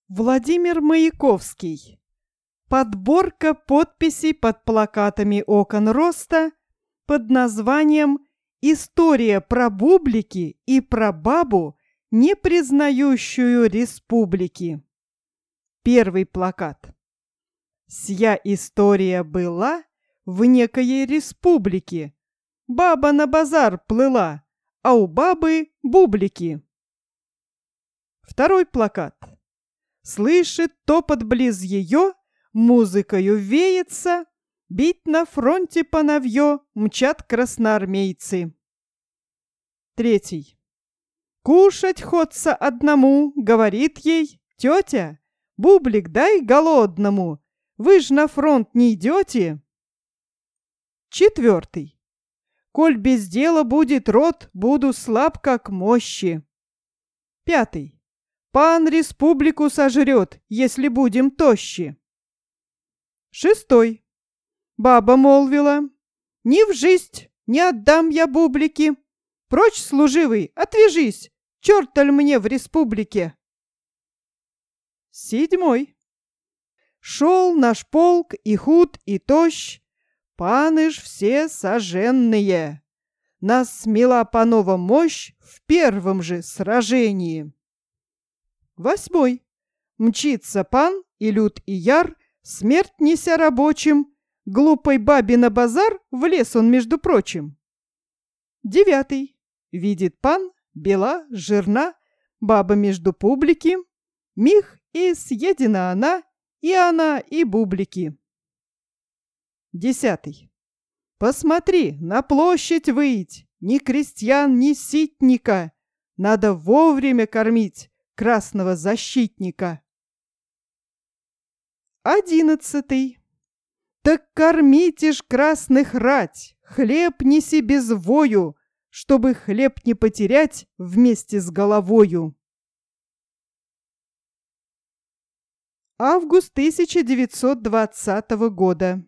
Владимир Маяковский. Подборка подписей под плакатами окон роста под названием «История про бублики и про бабу, не признающую республики». Первый плакат. Сия история была в некоей республике. Баба на базар плыла, а у бабы бублики. Второй плакат. Слышит топот близ ее, музыкою веется, бить на фронте по навье мчат красноармейцы. Третий. Кушать ходца одному, говорит ей тетя, бублик дай голодному, вы ж на фронт не идете. Четвертый. Коль без дела будет род, буду слаб как мощи. Пятый. Пан республику сожрет, если будем тощи. Шестой. Баба молвила: ни в жизнь не отдам я бублики. Прочь, служивый, отвяжись, черталь мне в республике. Седьмой. Шел наш полк и худ, и тощ, паны ж все соженные. Нас смела панова мощь в первом же сражении. Восьмой. Мчится пан и лют и яр, смерть неся рабочим, глупой бабе на базар влез он, между прочим. Девятый. Видит пан, бела, жирна, баба между публики, миг и съедена она, и бублики. Десятый. Посмотри, на площадь выйдь, ни крестьян, ни ситника, надо вовремя кормить красного защитника. 11. Так кормите ж красных рать, хлеб неси без вою, чтобы хлеб не потерять вместе с головою. Август 1920 года.